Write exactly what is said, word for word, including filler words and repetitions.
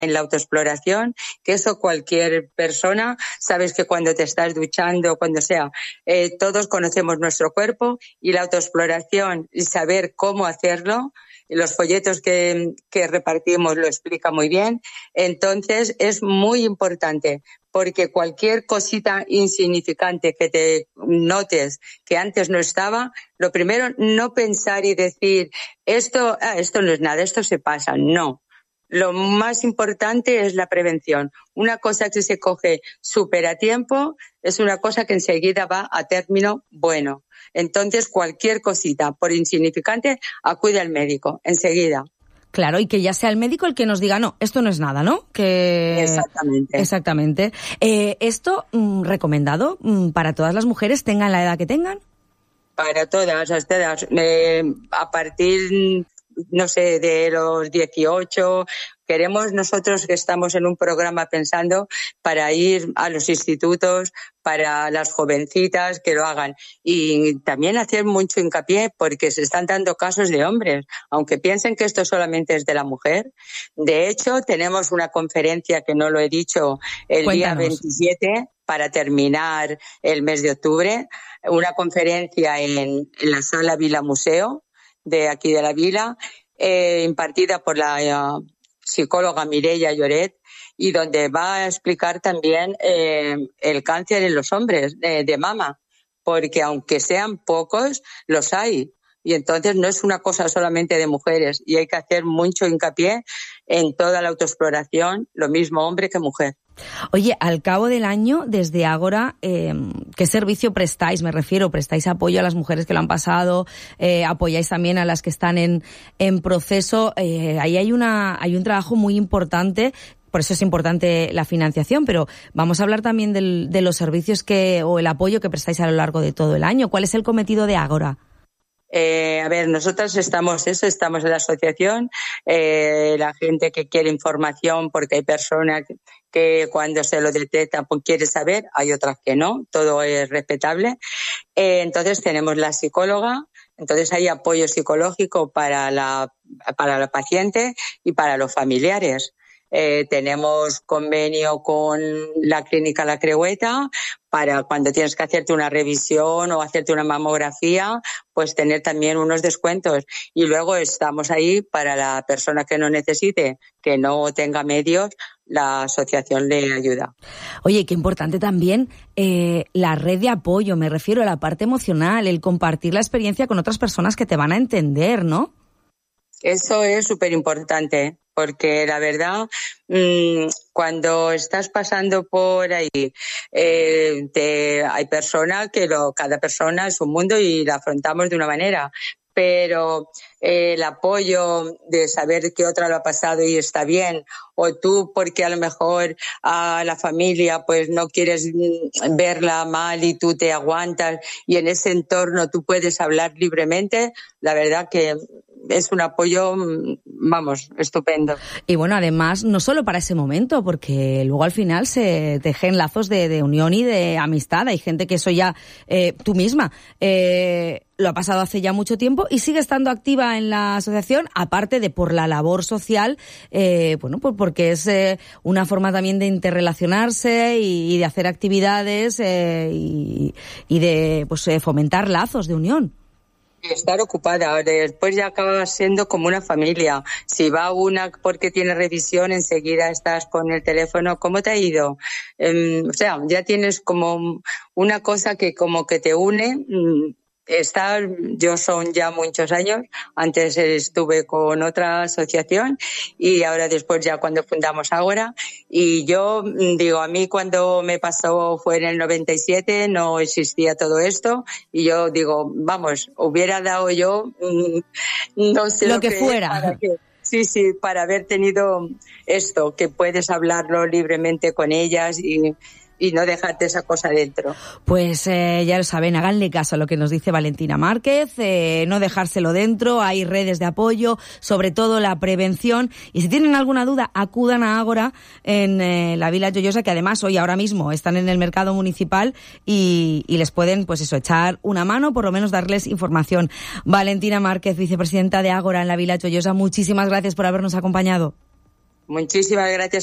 en la autoexploración, que eso cualquier persona, sabes que cuando te estás duchando, cuando sea, eh, todos conocemos nuestro cuerpo, y la autoexploración y saber cómo hacerlo, los folletos que, que repartimos lo explica muy bien. Entonces es muy importante, porque cualquier cosita insignificante que te notes que antes no estaba, lo primero, no pensar y decir, esto, ah, esto no es nada, esto se pasa. No. Lo más importante es la prevención. Una cosa que se coge súper a tiempo es una cosa que enseguida va a término bueno. Entonces, cualquier cosita, por insignificante, acude al médico, enseguida. Claro, y que ya sea el médico el que nos diga, no, esto no es nada, ¿no? Que... Exactamente. Exactamente. Eh, ¿Esto mmm, recomendado mmm, para todas las mujeres, tengan la edad que tengan? Para todas, hasta todas. Eh, a partir, no sé, de los dieciocho, queremos nosotros que estamos en un programa pensando para ir a los institutos, para las jovencitas que lo hagan. Y también hacer mucho hincapié porque se están dando casos de hombres, aunque piensen que esto solamente es de la mujer. De hecho, tenemos una conferencia que no lo he dicho el Cuéntanos. día veintisiete para terminar el mes de octubre, una conferencia en, en la sala Vila Museo de aquí de la Vila, eh, impartida por la uh, psicóloga Mireia Lloret, y donde va a explicar también eh, el cáncer en los hombres de, de mama, porque aunque sean pocos, los hay. Y entonces no es una cosa solamente de mujeres, y hay que hacer mucho hincapié en toda la autoexploración, lo mismo hombre que mujer. Oye, al cabo del año, desde Ágora, eh, ¿qué servicio prestáis? Me refiero, ¿prestáis apoyo a las mujeres que lo han pasado? Eh, ¿Apoyáis también a las que están en, en proceso? Eh, ahí hay una, hay un trabajo muy importante. Por eso es importante la financiación, pero vamos a hablar también del, de los servicios que, o el apoyo que prestáis a lo largo de todo el año. ¿Cuál es el cometido de Ágora? Eh, a ver, nosotros estamos eso, estamos en la asociación, eh, la gente que quiere información, porque hay personas que cuando se lo detecta pues quiere saber, hay otras que no, todo es respetable. Eh, entonces tenemos la psicóloga, entonces hay apoyo psicológico para la, para la paciente y para los familiares. Eh, tenemos convenio con la clínica La Creueta para cuando tienes que hacerte una revisión o hacerte una mamografía, pues tener también unos descuentos. Y luego estamos ahí para la persona que no necesite, que no tenga medios, la asociación le ayuda. Oye, qué importante también eh, la red de apoyo, me refiero a la parte emocional, el compartir la experiencia con otras personas que te van a entender, ¿no? Eso es súper importante, porque la verdad, mmm, cuando estás pasando por ahí, eh, te, hay personas que lo, cada persona es un mundo y la afrontamos de una manera, pero eh, el apoyo de saber que otra lo ha pasado y está bien, o tú porque a lo mejor a la familia pues no quieres verla mal y tú te aguantas y en ese entorno tú puedes hablar libremente, la verdad que es un apoyo, vamos, estupendo. Y bueno, además, no solo para ese momento, porque luego al final se tejen lazos de, de unión y de amistad. Hay gente que eso ya, eh, tú misma, eh, lo ha pasado hace ya mucho tiempo y sigue estando activa en la asociación, aparte de por la labor social, eh, bueno, pues porque es eh, una forma también de interrelacionarse y, y de hacer actividades eh, y, y de pues eh, fomentar lazos de unión. Estar ocupada, después ya acaba siendo como una familia. Si va una porque tiene revisión, enseguida estás con el teléfono, ¿cómo te ha ido? Eh, o sea, ya tienes como una cosa que como que te une. Estar, yo son ya muchos años, antes estuve con otra asociación y ahora después ya cuando fundamos Ágora, y yo digo, a mí cuando me pasó fue en el noventa y siete, no existía todo esto y yo digo, vamos, hubiera dado yo no sé lo, lo que, que fuera. Para que, sí, sí, para haber tenido esto, que puedes hablarlo libremente con ellas y y no dejarte esa cosa dentro. Pues eh, ya lo saben, háganle caso a lo que nos dice Valentina Márquez, eh, no dejárselo dentro, hay redes de apoyo, sobre todo la prevención, y si tienen alguna duda, acudan a Ágora en eh, la Vila Joiosa, que además hoy ahora mismo están en el mercado municipal y, y les pueden, pues eso, echar una mano, por lo menos darles información. Valentina Márquez, vicepresidenta de Ágora en la Vila Joiosa, muchísimas gracias por habernos acompañado. Muchísimas gracias